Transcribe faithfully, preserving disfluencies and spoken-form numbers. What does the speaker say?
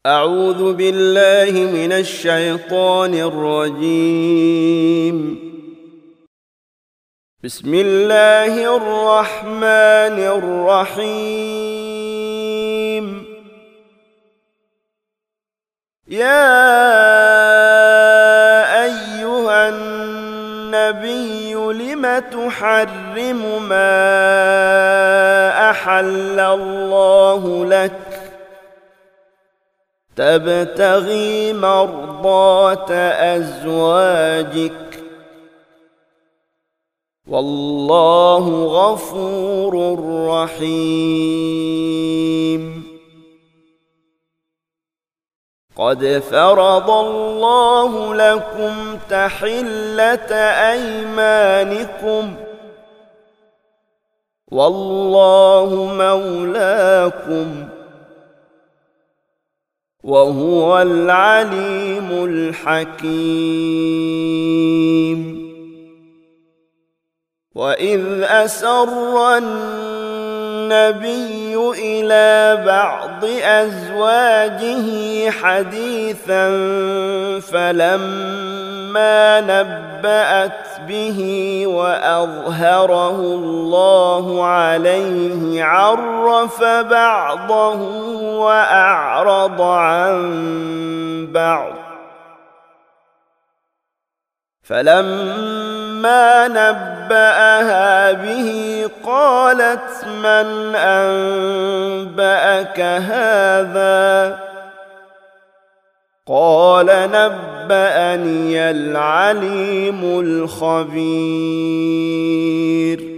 أعوذ بالله من الشيطان الرجيم. بسم الله الرحمن الرحيم. يا أيها النبي لم تحرم ما أحل الله لك تبتغي مرضات أزواجك والله غفور رحيم. قد فرض الله لكم تحلة أيمانكم والله مولاكم وهو العليم الحكيم. وإذ أسر النبي إلى بعض أزواجه حديثا فلما نبأت به وأظهره الله عليه عرف بعضه وأعرض عن بعض. فلما نبأها به قالت من أنبأك هذا؟ قال نبأني العليم الخبير.